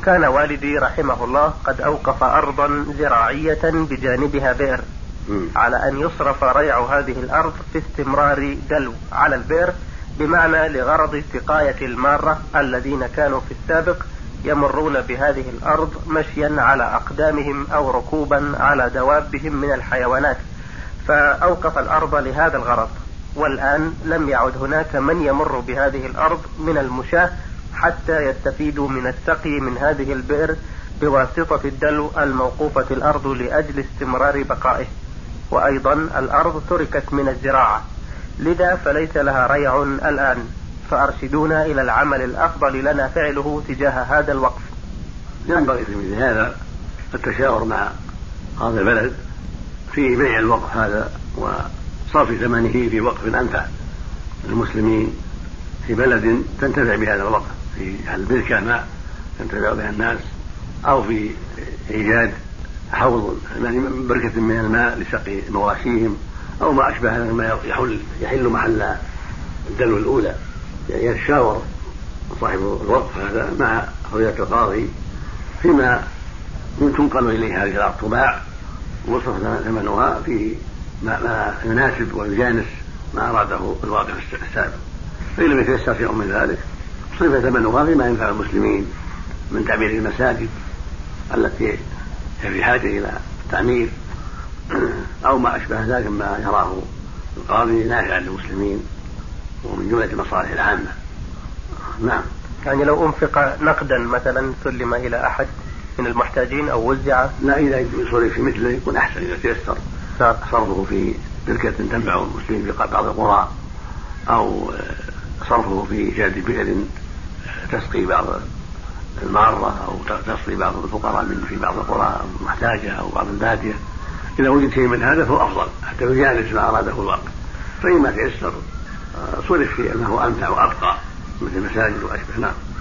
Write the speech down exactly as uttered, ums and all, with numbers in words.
كان والدي رحمه الله قد أوقف أرضا زراعية بجانبها بئر على أن يصرف ريع هذه الأرض في استمرار دلو على البئر، بمعنى لغرض سقاية المارة الذين كانوا في السابق يمرون بهذه الأرض مشيا على أقدامهم أو ركوبا على دوابهم من الحيوانات، فأوقف الأرض لهذا الغرض. والآن لم يعد هناك من يمر بهذه الأرض من المشاة حتى يستفيدوا من السقي من هذه البئر بواسطة الدلو الموقوفة الأرض لأجل استمرار بقائه. وأيضا الأرض تركت من الزراعة، لذا فليس لها ريع الآن، فأرشدونا إلى العمل الأفضل لنا فعله تجاه هذا الوقف. ينبغي في مثل هذا التشاور مع هذا البلد في بيع الوقف هذا وصرف ثمنه في وقف أنفع للمسلمين في بلد تنتفع بهذا الوقف، في البركة ماء ينتفع بها الناس، أو في إيجاد حوض يعني بركة من الماء لسقي مواشيهم، أو ما أشبه هذا ما يحل, يحل محل الدلو الأولى. يعني يتشاور صاحب الوقف هذا مع فضيلة القاضي فيما تنقل إليه هذه الأرض تباع وصف ثمنها في ما يناسب ويجانس ما أراده الواقع السابق، فإن لم يتيسر شيء من ذلك صرف ثمنها فيما ينفع المسلمين من تعمير المساجد التي في حاجة إلى تعمير، أو ما أشبه ذلك ما يراه القاضي نافعا للمسلمين ومن جملة المصالح العامة. نعم. يعني لو أنفق نقدا مثلا سلم إلى أحد من المحتاجين أو وزع؟ لا، إذا صرف في مثله يكون أحسن إذا تيسر صرفه في بركة تنفع المسلمين في بعض القرى، أو صرفه في إيجاد بئر تسقي بعض المارة أو تسقي بعض الفقراء من في بعض القرى المحتاجة أو بعض البادية. إذا وجد شيء من هذا فهو أفضل حتى يجانس ما أراده الواقع، فإما تيسر صرف في أنه أمتع وأبقى مثل المساجد وأشبه. نعم.